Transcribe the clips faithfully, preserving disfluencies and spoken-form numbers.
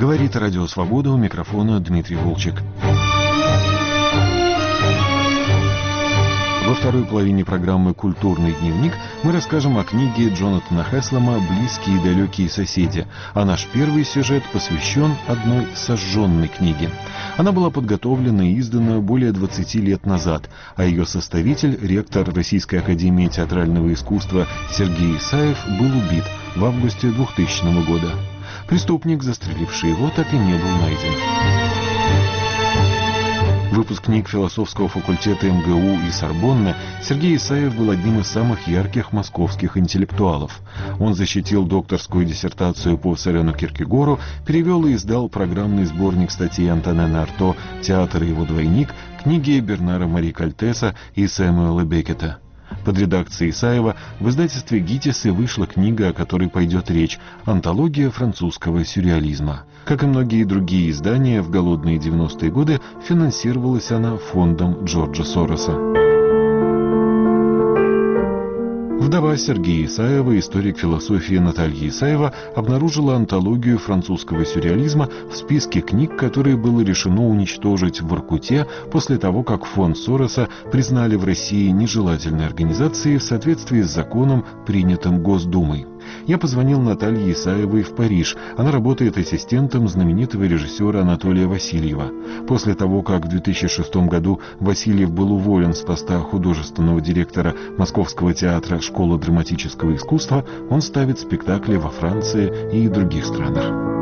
Говорит Радио Свобода, у микрофона Дмитрий Волчек. Во второй половине программы «Культурный дневник» мы расскажем о книге Джонатана Хеслема «Близкие и далекие соседи», а наш первый сюжет посвящен одной сожженной книге. Она была подготовлена и издана более двадцати лет назад, а ее составитель, ректор Российской академии театрального искусства Сергей Исаев, был убит в августе двухтысячного года. Преступник, застреливший его, так и не был найден. Выпускник философского факультета эм гэ у и Сорбонны, Сергей Исаев был одним из самых ярких московских интеллектуалов. Он защитил докторскую диссертацию по Сорену Киркегору, перевел и издал программный сборник статей Антонена Арто «Театр и его двойник», книги Бернара Мари Кальтеса и Сэмюэла Беккета. Под редакцией Исаева в издательстве «Гитис» и вышла книга, о которой пойдет речь «Антология французского сюрреализма». Как и многие другие издания, в голодные девяностые годы финансировалась она фондом Джорджа Сороса. Вдова Сергея Исаева, историк философии Наталья Исаева, обнаружила антологию французского сюрреализма в списке книг, которые было решено уничтожить в Воркуте после того, как фонд Сороса признали в России нежелательной организацией в соответствии с законом, принятым Госдумой. Я позвонил Наталье Исаевой в Париж. Она работает ассистентом знаменитого режиссера Анатолия Васильева. После того, как в две тысячи шестом году Васильев был уволен с поста художественного директора Московского театра «Школа драматического искусства», он ставит спектакли во Франции и других странах.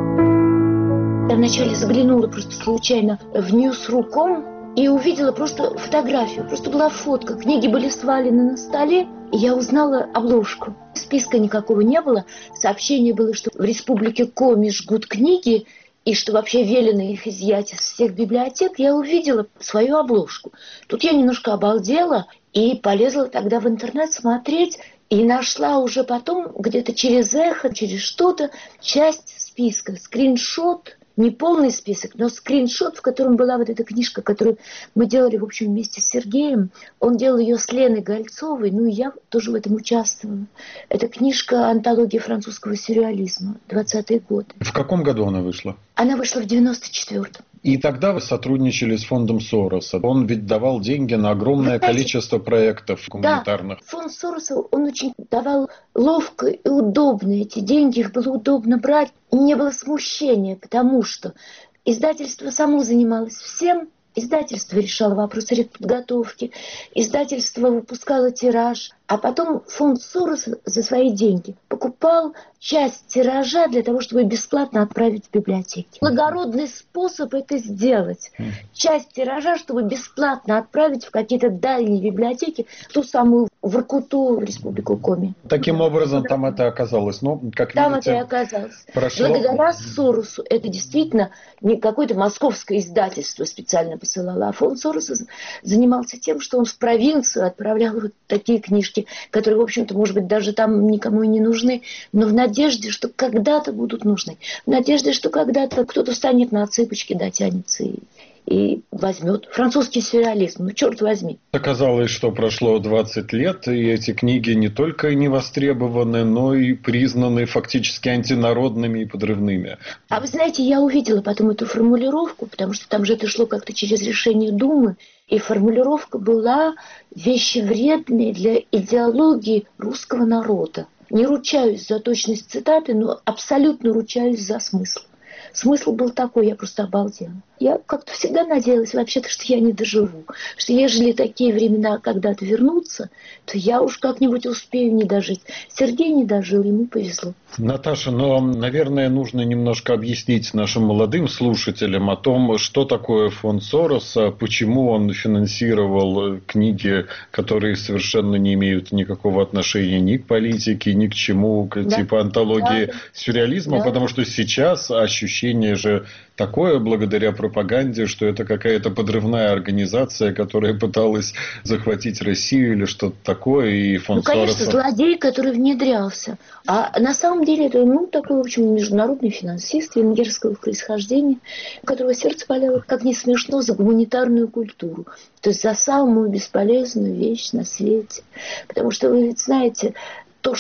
Я вначале заглянула просто случайно в ньюс точка ком и увидела просто фотографию. Просто была фотка. Книги были свалены на столе, и я узнала обложку. Списка никакого не было. Сообщение было, что в республике Коми жгут книги, и что вообще велено их изъять из всех библиотек. Я увидела свою обложку. Тут я немножко обалдела и полезла тогда в интернет смотреть. И нашла уже потом, где-то через эхо, через что-то, часть списка, скриншот. Не полный список, но скриншот, в котором была вот эта книжка, которую мы делали, в общем, вместе с Сергеем. Он делал ее с Леной Гольцовой, ну и я тоже в этом участвовала. Это книжка «Антология французского сюрреализма», двадцатый год. В каком году она вышла? Она вышла в девяносто четвёртом. И тогда вы сотрудничали с фондом Сороса. Он ведь давал деньги на огромное знаете, количество проектов гуманитарных. Да, фонд Сороса, он очень давал ловко и удобно эти деньги, их было удобно брать. Не было смущения, потому что издательство само занималось всем. Издательство решало вопросы подготовки, издательство выпускало тираж, а потом фонд Сороса за свои деньги покупал часть тиража для того, чтобы бесплатно отправить в библиотеки. Благородный способ это сделать. Часть тиража, чтобы бесплатно отправить в какие-то дальние библиотеки, ту самую Воркуту, в республику Коми. Таким образом, там это оказалось. Ну, как там видите, это и оказалось. прошло... Благодаря Соросу это действительно не какое-то московское издательство специально посылало, а фонд Сороса занимался тем, что он в провинцию отправлял вот такие книжки, которые, в общем-то, может быть, даже там никому и не нужны, но в надежде, что когда-то будут нужны. В надежде, что когда-то кто-то встанет на цыпочки, дотянется и, и возьмет. Французский сюрреализм, ну черт возьми. Оказалось, что прошло двадцать лет, и эти книги не только не востребованы, но и признаны фактически антинародными и подрывными. А вы знаете, я увидела потом эту формулировку, потому что там же это шло как-то через решение Думы, и формулировка была вещевредной для идеологии русского народа. Не ручаюсь за точность цитаты, но абсолютно ручаюсь за смысл. Смысл был такой, я просто обалдела. Я как-то всегда надеялась вообще-то, что я не доживу. Что ежели такие времена когда-то вернутся, то я уж как-нибудь успею не дожить. Сергей не дожил, ему повезло. Наташа, но, наверное, нужно немножко объяснить нашим молодым слушателям о том, что такое фонд Сороса, почему он финансировал книги, которые совершенно не имеют никакого отношения ни к политике, ни к чему, к, да. типа антологии да. сюрреализма, да. потому что сейчас ощущение же такое, благодаря пропаганде, что это какая-то подрывная организация, которая пыталась захватить Россию или что-то такое, и фонд Сороса... Ну, конечно, Сороса... злодей, который внедрялся. А на самом деле это, ну, такой, в общем, международный финансист венгерского происхождения, у которого сердце болело, как не смешно, за гуманитарную культуру. То есть за самую бесполезную вещь на свете. Потому что вы ведь знаете, то, что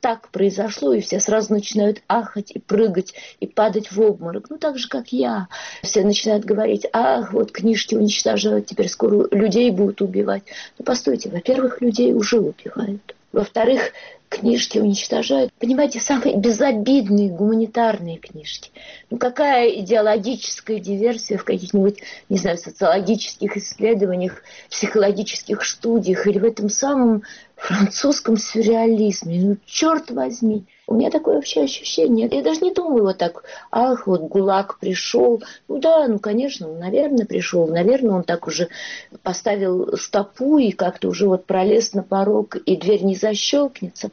так произошло, и все сразу начинают ахать и прыгать, и падать в обморок. Ну, так же, как я. Все начинают говорить: ах, вот книжки уничтожают, теперь скоро людей будут убивать. Ну, постойте, во-первых, людей уже убивают. Во-вторых, книжки уничтожают. Понимаете, самые безобидные гуманитарные книжки. Ну, какая идеологическая диверсия в каких-нибудь, не знаю, социологических исследованиях, психологических студиях или в этом самом французском сюрреализме. Ну, черт возьми. У меня такое вообще ощущение. Я даже не думаю вот так: ах, вот ГУЛАГ пришел. Ну да, ну, конечно, он, наверное, пришел. Наверное, он так уже поставил стопу и как-то уже вот пролез на порог, и дверь не защелкнется.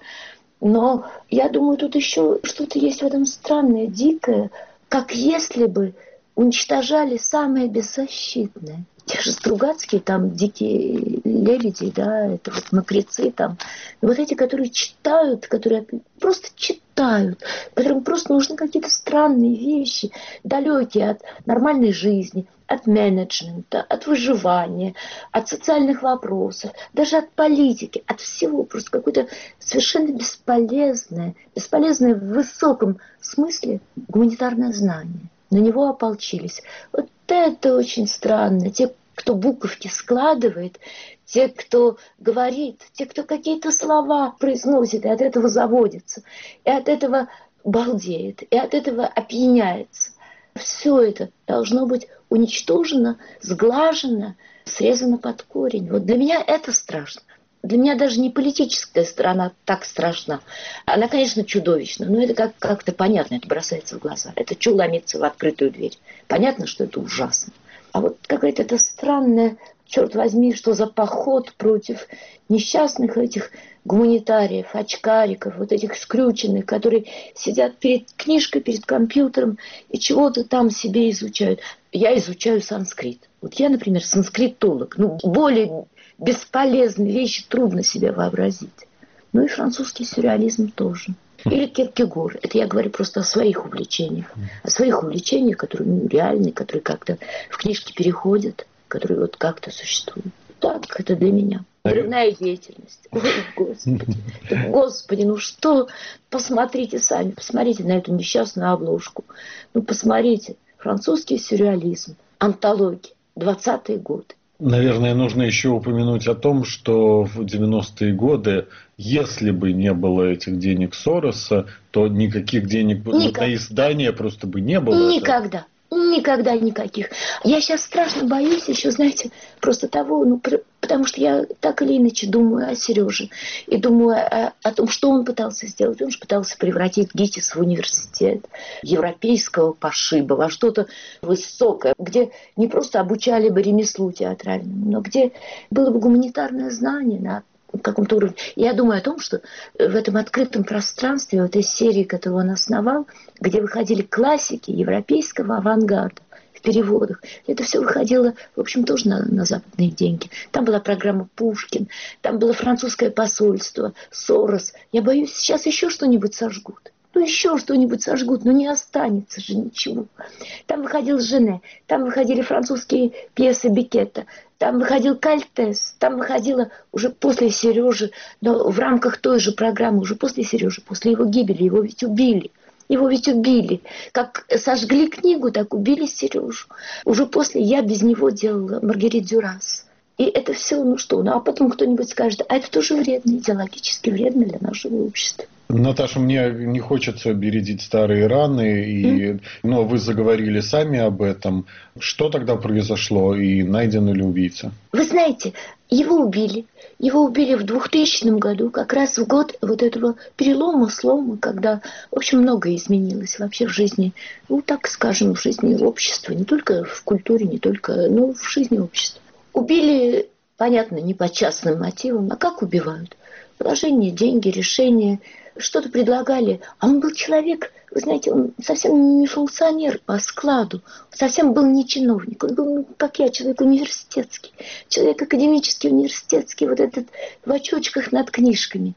Но я думаю, тут еще что-то есть в этом странное, дикое, как если бы уничтожали самое беззащитное. Те же Стругацкие, там, дикие лебеди, да, это вот мокрецы там. И вот эти, которые читают, которые просто читают, которым просто нужны какие-то странные вещи, далекие от нормальной жизни, от менеджмента, от выживания, от социальных вопросов, даже от политики, от всего. Просто какое-то совершенно бесполезное, бесполезное в высоком смысле гуманитарное знание. На него ополчились. Вот это очень странно. Те, кто буковки складывает, те, кто говорит, те, кто какие-то слова произносит, и от этого заводится, и от этого балдеет, и от этого опьяняется. Все это должно быть уничтожено, сглажено, срезано под корень. Вот для меня это страшно. Для меня даже не политическая сторона так страшна. Она, конечно, чудовищна, но это как- как-то понятно, это бросается в глаза. Это что ломиться в открытую дверь? Понятно, что это ужасно. А вот какая-то это странная, черт возьми, что за поход против несчастных этих гуманитариев, очкариков, вот этих скрюченных, которые сидят перед книжкой, перед компьютером и чего-то там себе изучают. Я изучаю санскрит. Вот я, например, санскритолог. Ну, более бесполезные вещи трудно себе вообразить. Ну и французский сюрреализм тоже. Или Киркегор. Это я говорю просто о своих увлечениях. О своих увлечениях, которые ну, реальные, которые как-то в книжки переходят, которые вот как-то существуют. Так, это для меня. Взрывная деятельность. Ой, Господи. Господи, ну что? Посмотрите сами. Посмотрите на эту несчастную обложку. Ну, посмотрите. Французский сюрреализм. Антология. двадцатые годы. Наверное, нужно еще упомянуть о том, что в девяностые годы, если бы не было этих денег Сороса, то никаких денег Никак. на издание просто бы не было. Никогда. Никогда никаких. Я сейчас страшно боюсь еще, знаете, просто того, ну, потому что я так или иначе думаю о Сереже. И думаю о, о том, что он пытался сделать. Он же пытался превратить ГИТИС в университет европейского пошиба, во что-то высокое, где не просто обучали бы ремеслу театральному, но где было бы гуманитарное знание на каком-то уровне. Я думаю о том, что в этом открытом пространстве, в этой серии, которую он основал, где выходили классики европейского авангарда в переводах, это все выходило, в общем, тоже на, на западные деньги. Там была программа «Пушкин», там было французское посольство, Сорос. Я боюсь, сейчас еще что-нибудь сожгут. Ну, еще что-нибудь сожгут, но не останется же ничего. Там выходил Жене, там выходили французские пьесы Беккета, там выходил Кальтес, там выходила уже после Сережи, но в рамках той же программы, уже после Сережи, после его гибели, его ведь убили. Его ведь убили. Как сожгли книгу, так убили Сережу. Уже после я без него делала Маргерит Дюрас. И это все, ну что, ну а потом кто-нибудь скажет, а это тоже вредно, идеологически вредно для нашего общества. Наташа, мне не хочется бередить старые раны, и, mm. но вы заговорили сами об этом. Что тогда произошло, и найден ли убийца? Вы знаете, его убили. Его убили в двухтысячном году, как раз в год вот этого перелома, слома, когда, в общем, многое изменилось вообще в жизни, ну, так скажем, в жизни общества, не только в культуре, не только, но в жизни общества. Убили, понятно, не по частным мотивам, а как убивают? Положение, деньги, решения, что-то предлагали. А он был человек, вы знаете, он совсем не функционер по складу, совсем был не чиновник. Он был, как я, человек университетский, человек академический, университетский, вот этот в очочках над книжками.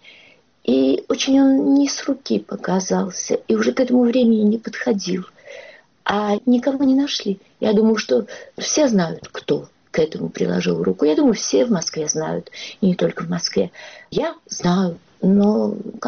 И очень он не с руки показался, и уже к этому времени не подходил. А никого не нашли. Я думаю, что все знают, кто к этому приложил руку. Я думаю, все в Москве знают, и не только в Москве. Я знаю, но как?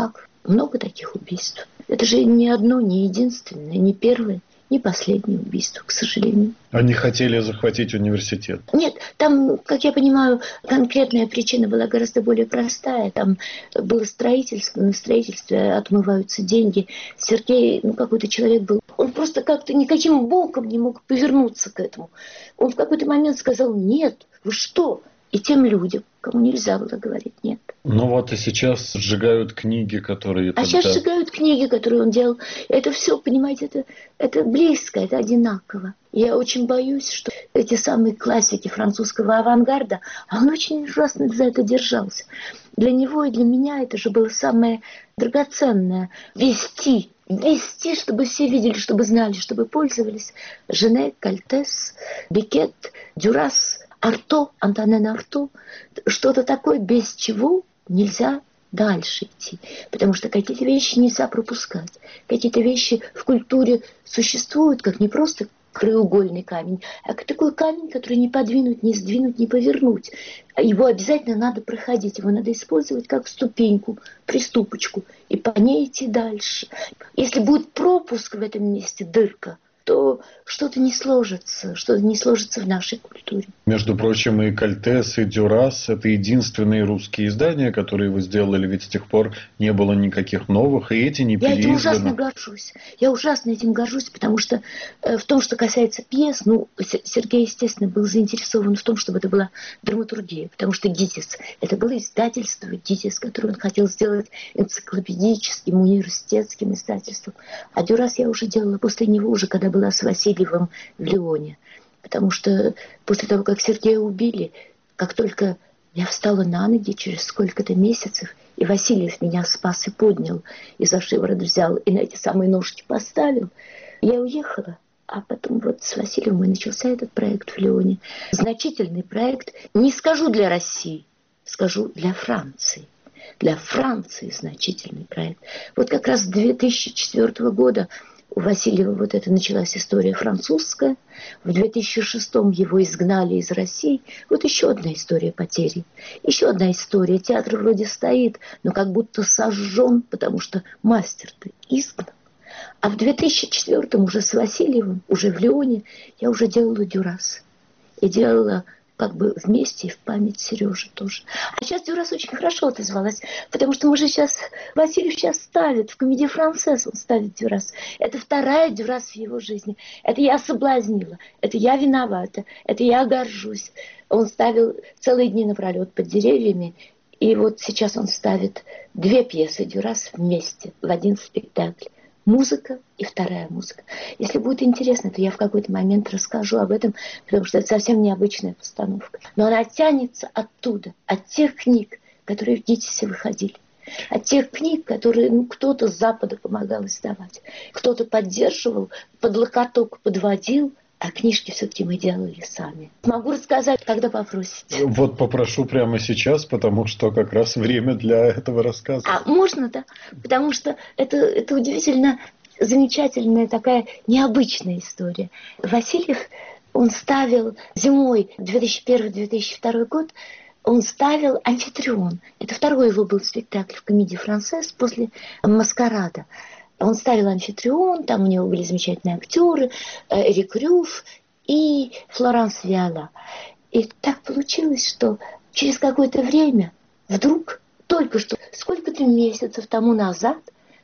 много таких убийств. Это же не одно, не единственное, не первое, не последнее убийство, к сожалению. Они хотели захватить университет. Нет, там, как я понимаю, конкретная причина была гораздо более простая. Там было строительство, на строительстве отмываются деньги. Сергей, ну, какой-то человек был, он просто как-то никаким боком не мог повернуться к этому. Он в какой-то момент сказал: нет, вы что? И тем людям, кому нельзя было говорить нет. Ну вот и сейчас сжигают книги, которые А тогда... сейчас сжигают книги, которые он делал. Это все, понимаете, это, это близко, это одинаково. Я очень боюсь, что эти самые классики французского авангарда, а он очень ужасно за это держался. Для него и для меня это же было самое драгоценное. Вести, вести, чтобы все видели, чтобы знали, чтобы пользовались. Жене, Кальтес, Бекет, Дюрас, Арто, Антонен Арто. Что-то такое, без чего нельзя дальше идти. Потому что какие-то вещи нельзя пропускать. Какие-то вещи в культуре существуют, как не просто краеугольный камень, а как такой камень, который не подвинуть, не сдвинуть, не повернуть. Его обязательно надо проходить, его надо использовать как ступеньку, приступочку, и по ней идти дальше. Если будет пропуск в этом месте, дырка, то что-то не сложится, что-то не сложится в нашей культуре. Между прочим, и Кальтес, и Дюрас – это единственные русские издания, которые вы сделали, ведь с тех пор не было никаких новых, и эти не переизданы. Я этим ужасно горжусь. Я ужасно этим горжусь, потому что э, в том, что касается пьес, ну, Сергей, естественно, был заинтересован в том, чтобы это была драматургия, потому что ГИТИС – это было издательство ГИТИС, которое он хотел сделать энциклопедическим, университетским издательством. А Дюрас я уже делала после него, уже когда была с Васильевым в Лионе. Потому что после того, как Сергея убили, как только я встала на ноги через сколько-то месяцев, и Васильев меня спас и поднял, и за шиворот взял, и на эти самые ножки поставил, я уехала. А потом вот с Васильевым и начался этот проект в Лионе. Значительный проект, не скажу для России, скажу для Франции. Для Франции значительный проект. Вот как раз с две тысячи четвёртого года у Васильева вот это началась история французская. В две тысячи шестом его изгнали из России. Вот еще одна история потери. Еще одна история. Театр вроде стоит, но как будто сожжен, потому что мастер-то изгнан. А в две тысячи четвёртом уже с Васильевым, уже в Лионе, я уже делала Дюрас. И делала как бы вместе и в память Сережи тоже. А сейчас Дюрас очень хорошо отозвалась, потому что мы же сейчас, Васильев сейчас ставит, в комедии «Францесс» он ставит Дюрас. Это вторая Дюрас в его жизни. Это я соблазнила, это я виновата, это я горжусь. Он ставил целые дни напролет под деревьями, и вот сейчас он ставит две пьесы Дюрас вместе в один спектакль. Музыка и вторая музыка. Если будет интересно, то я в какой-то момент расскажу об этом, потому что это совсем необычная постановка. Но она тянется оттуда, от тех книг, которые в ГИТИСе выходили. От тех книг, которые ну, кто-то с Запада помогал издавать. Кто-то поддерживал, под локоток подводил, а книжки все-таки мы делали сами. Могу рассказать, когда попросите. Вот попрошу прямо сейчас, потому что как раз время для этого рассказа. А можно, да? Потому что это, это удивительно замечательная такая необычная история. Васильев, он ставил зимой две тысячи первый - две тысячи второй год, он ставил «Амфитрион». Это второй его был спектакль в комедии «Францесс» после «Маскарада». Он ставил «Амфитрион», там у него были замечательные актеры, Эрик Рюф и Флоранс Виола. И так получилось, что через какое-то время вдруг, только что, сколько-то месяцев тому назад,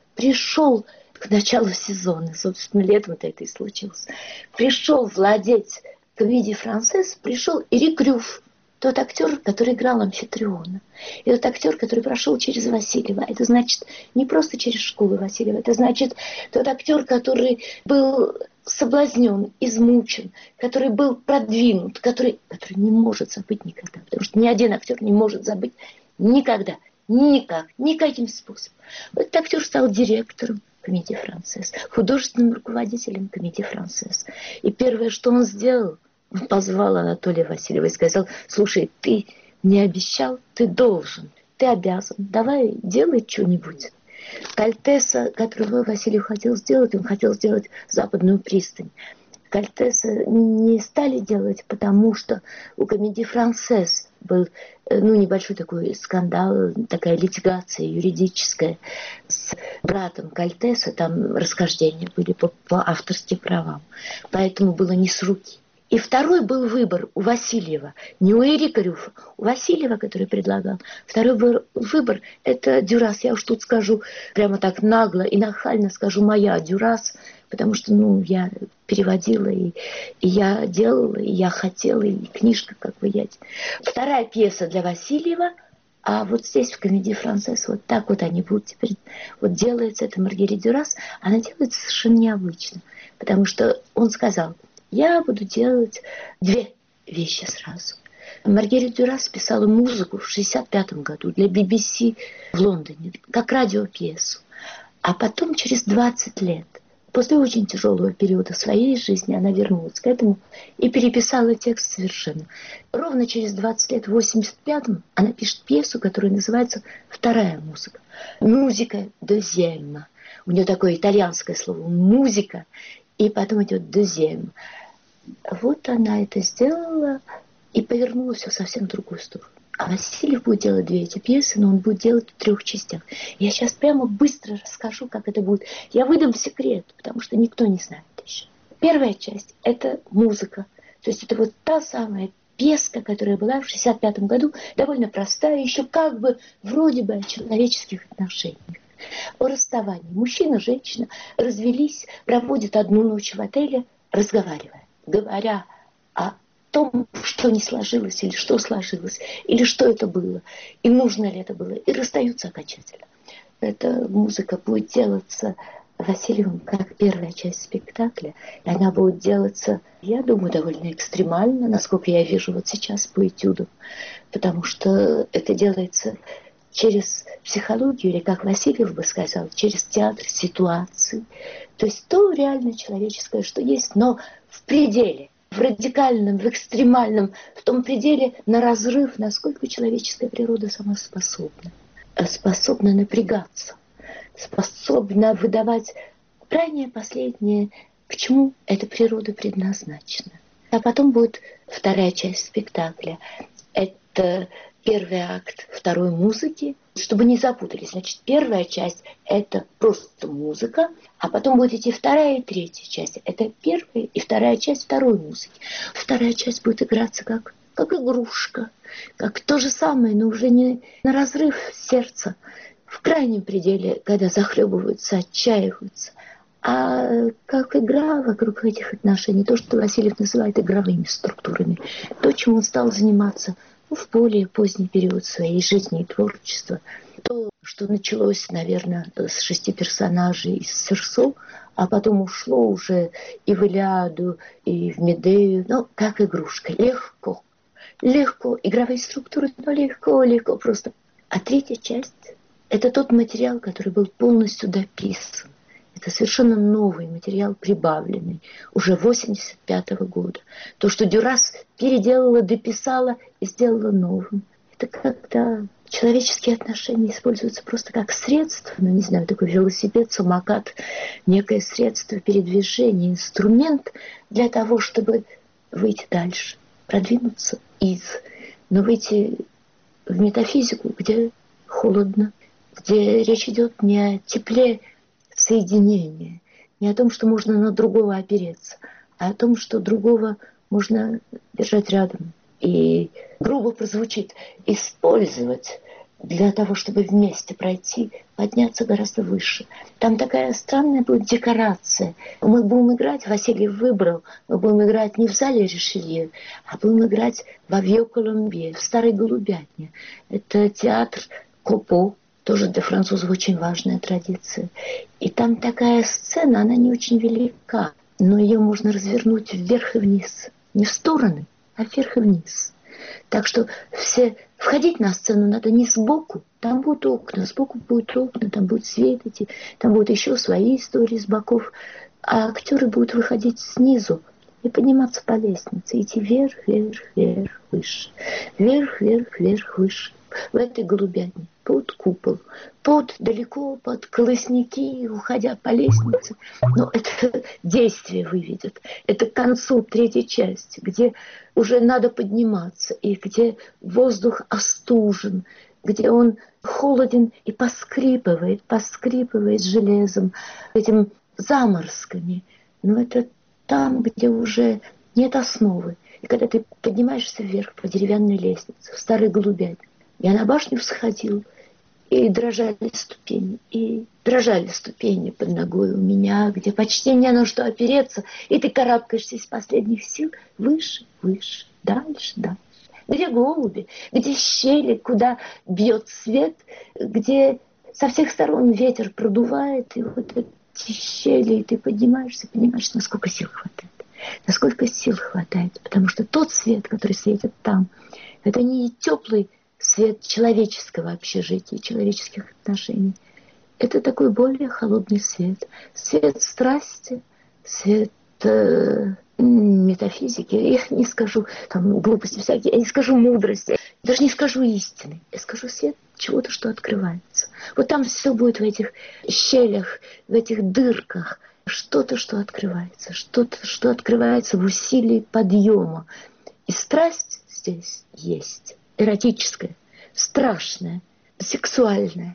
пришел к началу сезона, собственно, летом-то это и случилось, пришел владеть комедией «Францесс», пришел Эрик Рюф, тот актер, который играл Амфитриона. И тот актер, который прошел через Васильева. Это значит не просто через школу Васильева. Это значит тот актер, который был соблазнен, измучен, который был продвинут, который, который не может забыть никогда. Потому что ни один актер не может забыть никогда. Никак. Никаким способом. Этот актер стал директором комедии «Францесс», художественным руководителем комедии «Францесс». И первое, что он сделал, он позвал Анатолия Васильева и сказал: слушай, ты мне обещал, ты должен, ты обязан, давай делай что-нибудь. Кальтеса, которого Васильев хотел сделать, он хотел сделать западную пристань. Кальтеса не стали делать, потому что у комедии «Францесс» был ну, небольшой такой скандал, такая литигация юридическая с братом Кальтеса, там расхождения были по, по авторским правам. Поэтому было не с руки. И второй был выбор у Васильева, не у Эрика Рюфа, у Васильева, который предлагал. Второй был выбор – это Дюрас. Я уж тут скажу прямо так нагло и нахально скажу «моя Дюрас», потому что ну, я переводила, и, и я делала, и я хотела, и книжка как бы я. Вторая пьеса для Васильева, а вот здесь в комедии «Францесс» вот так вот они будут теперь, вот делается это Маргерит Дюрас, она делается совершенно необычно, потому что он сказал – я буду делать две вещи сразу. Маргерит Дюрас писала музыку в шестьдесят пятом году для би би си в Лондоне, как радиопьесу. А потом, через двадцать лет, после очень тяжелого периода своей жизни, она вернулась к этому и переписала текст совершенно. Ровно через двадцать лет, в восемьдесят пятом, она пишет пьесу, которая называется «Вторая музыка». Музыка дозема. У нее такое итальянское слово «музыка». И потом идет дозем. Вот она это сделала и повернула все совсем в другую сторону. А Васильев будет делать две эти пьесы, но он будет делать в трех частях. Я сейчас прямо быстро расскажу, как это будет. Я выдам секрет, потому что никто не знает еще. Первая часть – это музыка. То есть это вот та самая пьеска, которая была в шестьдесят пятом году, довольно простая, еще как бы вроде бы о человеческих отношениях. О расставании. Мужчина и женщина развелись, проводят одну ночь в отеле, разговаривая, говоря о том, что не сложилось, или что сложилось, или что это было, и нужно ли это было, и расстаются окончательно. Эта музыка будет делаться Васильевым как первая часть спектакля, и она будет делаться, я думаю, довольно экстремально, насколько я вижу вот сейчас по этюдам, потому что это делается через психологию, или, как Васильев бы сказал, через театр ситуации. То есть то реально человеческое, что есть, но в пределе, в радикальном, в экстремальном, в том пределе на разрыв, насколько человеческая природа сама способна. Способна напрягаться, способна выдавать крайнее последнее, к чему эта природа предназначена. А потом будет вторая часть спектакля. Это первый акт второй музыки, чтобы не запутались. Значит, первая часть – это просто музыка, а потом будет идти вторая и третья часть. Это первая и вторая часть второй музыки. Вторая часть будет играться как, как игрушка, как то же самое, но уже не на разрыв сердца, в крайнем пределе, когда захлебываются, отчаиваются, а как игра вокруг этих отношений, то, что Васильев называет игровыми структурами, то, чем он стал заниматься в более поздний период своей жизни и творчества. То, что началось, наверное, с шести персонажей из Серсо, а потом ушло уже и в Илиаду, и в Медею, ну, как игрушка. Легко. Легко. Игровые структуры, но легко, легко просто. А третья часть – это тот материал, который был полностью дописан. Это совершенно новый материал, прибавленный, уже восемьдесят пятого года. То, что Дюрас переделала, дописала и сделала новым. Это когда человеческие отношения используются просто как средство, ну, не знаю, такой велосипед, самокат, некое средство передвижения, инструмент для того, чтобы выйти дальше, продвинуться из, но выйти в метафизику, где холодно, где речь идет не о тепле соединения, не о том, что можно на другого опереться, а о том, что другого можно держать рядом. И грубо прозвучит, использовать для того, чтобы вместе пройти, подняться гораздо выше. Там такая странная будет декорация. Мы будем играть, Васильев выбрал, мы будем играть не в зале Ришелье, а будем играть во Вьё-Коломбье, в Старой Голубятне. Это театр Копо, тоже для французов очень важная традиция. И там такая сцена, она не очень велика, но ее можно развернуть вверх и вниз. Не в стороны, а вверх и вниз. Так что все входить на сцену надо не сбоку, там будут окна, сбоку будут окна, там будет свет идти, там будут еще свои истории с боков, а актеры будут выходить снизу и подниматься по лестнице, идти вверх, вверх, вверх, выше, вверх, вверх, вверх, выше. в этой голубятне, под купол, под далеко, под колосники, уходя по лестнице. Но это действие выведет. Это к концу третьей части, где уже надо подниматься, и где воздух остужен, где он холоден и поскрипывает, поскрипывает железом, этим заморсками. Но это там, где уже нет основы. И когда ты поднимаешься вверх по деревянной лестнице, в старой голубятне, я на башню всходил, и дрожали ступени, и дрожали ступени под ногой у меня, где почти не на что опереться, и ты карабкаешься из последних сил выше, выше, дальше, дальше. Где голуби, где щели, куда бьет свет, где со всех сторон ветер продувает, и вот эти щели, и ты поднимаешься, понимаешь, насколько сил хватает. Насколько сил хватает, потому что тот свет, который светит там, это не теплый свет человеческого общежития, человеческих отношений. Это такой более холодный свет. Свет страсти, свет э, метафизики. Я не скажу там глупости всякие, я не скажу мудрости, даже не скажу истины. Я скажу свет чего-то, что открывается. Вот там все будет в этих щелях, в этих дырках. Что-то, что открывается. Что-то, что открывается в усилии подъема. И страсть здесь есть. Эротическая, страшная, сексуальная,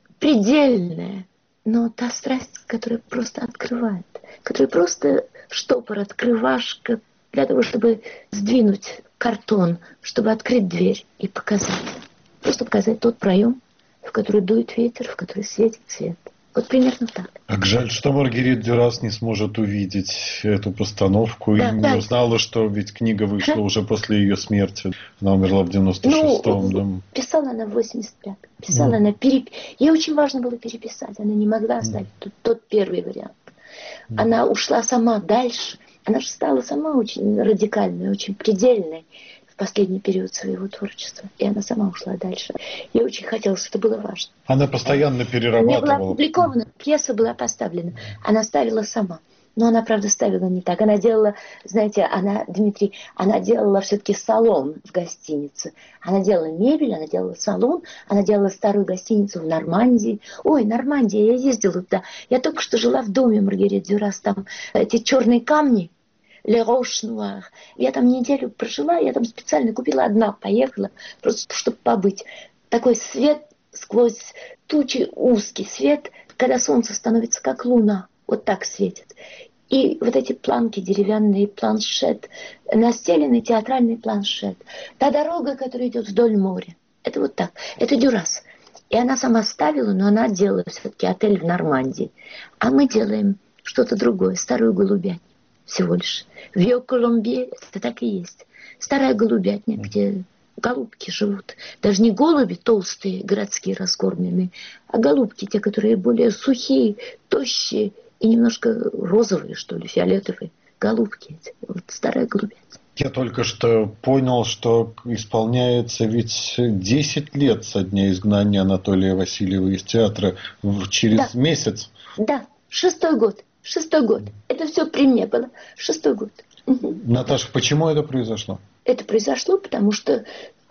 предельная. Но та страсть, которая просто открывает. Которая просто штопор, открывашка для того, чтобы сдвинуть картон, чтобы открыть дверь и показать. Просто показать тот проем, в который дует ветер, в который светит свет. Вот примерно так. Как жаль, что Маргерит Дюрас не сможет увидеть эту постановку да, и не да. узнала, что ведь книга вышла да. уже после ее смерти. Она умерла в девяносто шестом. Ну, да. Писала она в восемьдесят пятом. Писала mm. она переп... Ей очень важно было переписать. Она не могла оставить mm. тот, тот первый вариант. Mm. Она ушла сама дальше. Она же стала сама очень радикальной, очень предельной в последний период своего творчества. И она сама ушла дальше. Ей очень хотелось, это было важно. Она постоянно перерабатывала. Не была опубликована, пьеса была поставлена. Она ставила сама. Но она, правда, ставила не так. Она делала, знаете, она, Дмитрий, она делала все-таки салон в гостинице. Она делала мебель, она делала салон, она делала старую гостиницу в Нормандии. Ой, Нормандия, я ездила туда. Я только что жила в доме Маргерит Дюрас. Там эти черные камни. Le Roche Noir. Я там неделю прожила, я там специально купила одна, поехала, просто чтобы побыть. Такой свет сквозь тучи, узкий свет, когда солнце становится как луна, вот так светит. И вот эти планки деревянные, планшет, настеленный театральный планшет. Та дорога, которая идет вдоль моря. Это вот так. Это Дюрас. И она сама ставила, но она делала все-таки отель в Нормандии. А мы делаем что-то другое, старую голубятню. Всего лишь. В Йо-Коломбье это так и есть. Старая голубятня, где голубки живут. Даже не голуби толстые, городские, раскормленные, а голубки, те, которые более сухие, тощие и немножко розовые, что ли, фиолетовые. Голубки эти. Вот старая голубятня. Я только что понял, что исполняется ведь десять лет со дня изгнания Анатолия Васильева из театра через да. месяц. Да, шестой год. Шестой год. Это все при мне было. Шестой год. Угу. Наташа, почему это произошло? Это произошло, потому что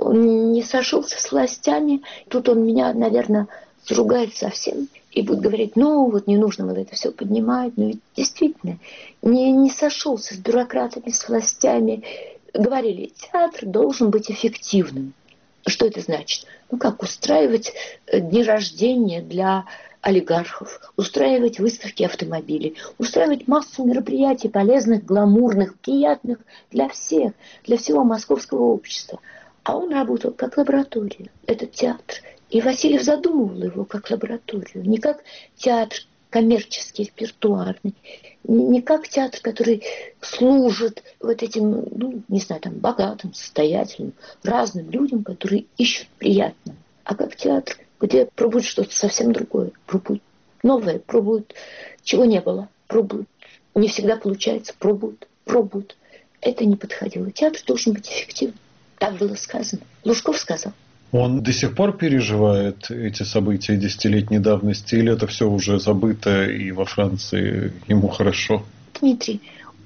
он не сошелся с властями. Тут он меня, наверное, заругает совсем и будет говорить, ну, вот не нужно было это все поднимать. Но ведь действительно, не, не сошелся с бюрократами, с властями. Говорили, театр должен быть эффективным. Что это значит? Ну, как устраивать дни рождения для олигархов, устраивать выставки автомобилей, устраивать массу мероприятий полезных, гламурных, приятных для всех, для всего московского общества. А он работал как лаборатория, этот театр. И Васильев задумывал его как лабораторию, не как театр коммерческий, репертуарный, не как театр, который служит вот этим, ну, не знаю, там, богатым, состоятельным, разным людям, которые ищут приятного, а как театр, где пробуют что-то совсем другое, пробуют новое, пробуют, чего не было, пробуют, не всегда получается, пробуют, пробуют. Это не подходило. Театр должен быть эффективным. Так было сказано. Лужков сказал. Он до сих пор переживает эти события десятилетней давности, или это все уже забыто, и во Франции ему хорошо? Дмитрий,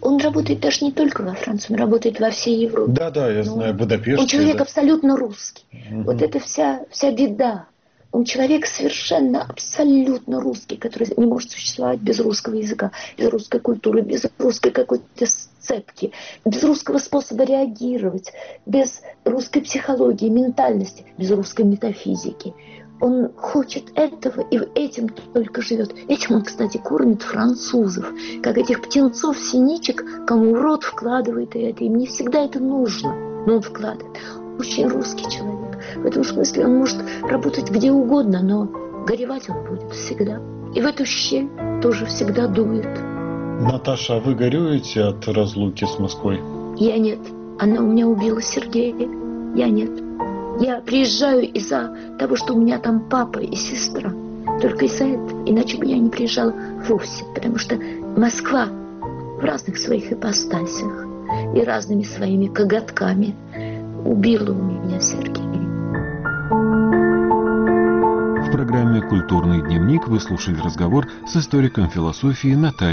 Он работает даже не только во Франции, он работает во всей Европе. Да, да, я ну, знаю, Будапешт. Он человек да. абсолютно русский. Угу. Вот это вся, вся беда. Он человек совершенно, абсолютно русский, который не может существовать без русского языка, без русской культуры, без русской какой-то сцепки, без русского способа реагировать, без русской психологии, ментальности, без русской метафизики. Он хочет этого и этим только живет. Этим он, кстати, кормит французов, как этих птенцов-синичек, кому в рот вкладывает это. Им не всегда это нужно, но он вкладывает. Очень русский человек. В этом смысле он может работать где угодно, но горевать он будет всегда. И в эту щель тоже всегда дует. Наташа, а вы горюете от разлуки с Москвой? Я нет. Она у меня убила Сергея. Я нет. Я приезжаю из-за того, что у меня там папа и сестра. Только из-за этого. Иначе бы я не приезжала вовсе. Потому что Москва в разных своих ипостасях и разными своими коготками убила у меня Сергея. В программе «Культурный дневник» вы слушали разговор с историком философии Натальей